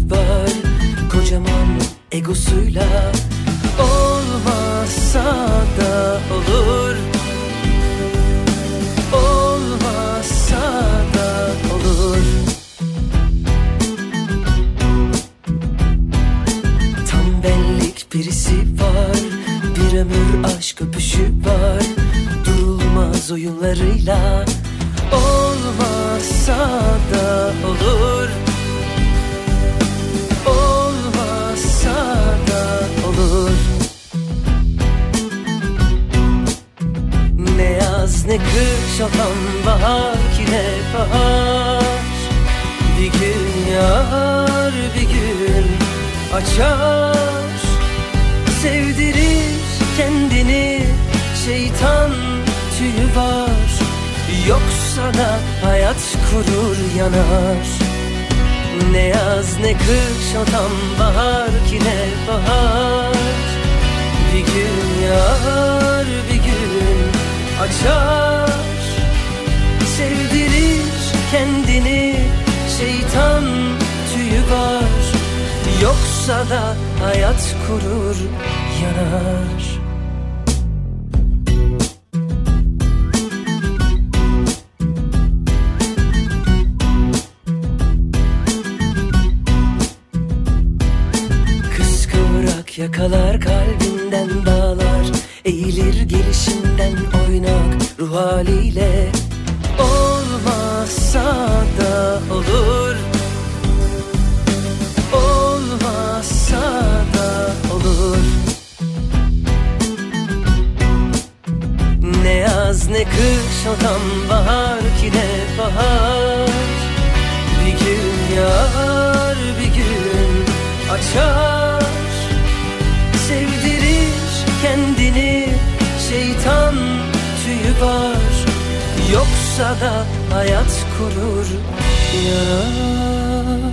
var, kocaman egosuyla. Olmazsa da olur, olmazsa da olur. Tam benlik birisi var, bir ömür aşk öpüşü var, durulmaz oyunlarıyla. Olmazsa da olur, olmazsa da olur. Ne yaz ne kış, olan bahar ki ne bahar. Bir gün yağar, bir gün açar. Sevdirir kendini, şeytan tüyü var. Yoksa da hayat kurur yanar. Ne yaz ne kış, o tam bahar ki ne bahar. Bir gün yağar, bir gün açar. Sevdirir kendini, şeytan tüyü var. Yoksa da hayat kurur yanar. Yakalar kalbinden dağlar, eğilir gelişinden oynak ruh haliyle. Olmazsa da olur, olmazsa da olur. Ne yaz ne kış, o tam bahar ki ne bahar. Bir gün yağar, bir gün açar. Sevdirir kendini, şeytan tüyü var. Yoksa da hayat kurur yanar.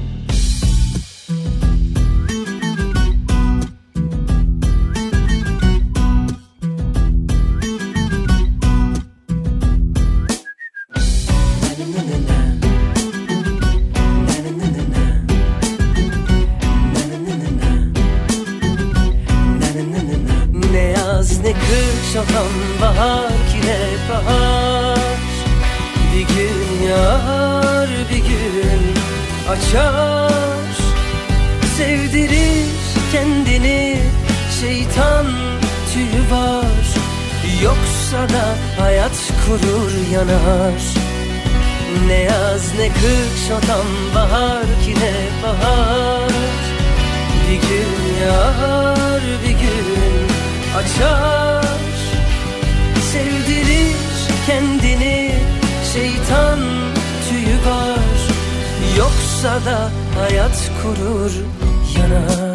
Şakan bahar ki ne bahar. Bir gün yağar, bir gün açar. Sevdirir kendini, şeytan tüyü var. Yoksa da hayat kurur yanar. Ne yaz ne kış, o tam bahar ki ne bahar. Bir gün yağar, bir gün açar. Sevdirir kendini, şeytan tüyü var. Yoksa da hayat kurur yanar.